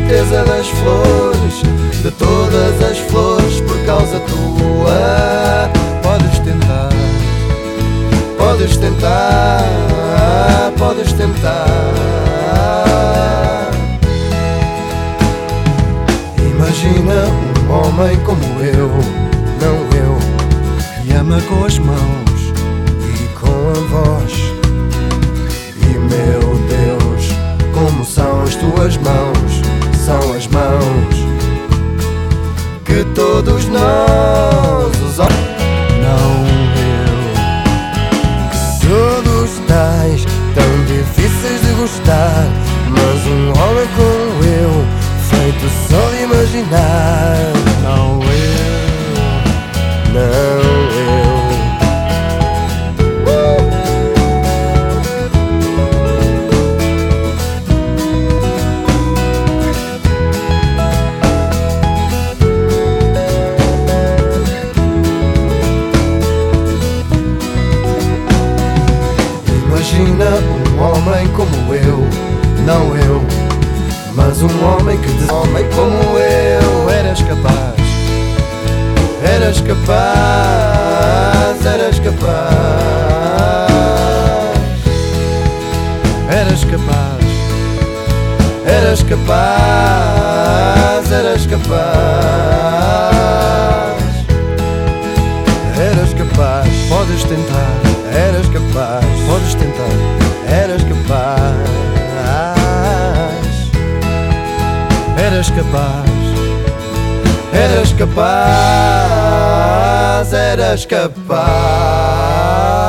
certeza das flores, de todas as flores por causa tua. Podes tentar, podes tentar, podes tentar. Imagina um homem como eu, não eu, que ama com as mãos e com a voz. E meu Deus, como são as tuas mãos, são as mãos que todos nós usamos. Não eu, todos tais tão difíceis de gostar, mas um homem como eu, feito só de imaginar. Não eu, não eu. Imagina um homem como eu, não eu, mas um homem que de homem como eu eras capaz, eras capaz, eras capaz, eras capaz, eras capaz, eras capaz, eras capaz, podes tentar, eras capaz, podes tentar, eras capaz. Eras capaz, eras capaz, eras capaz.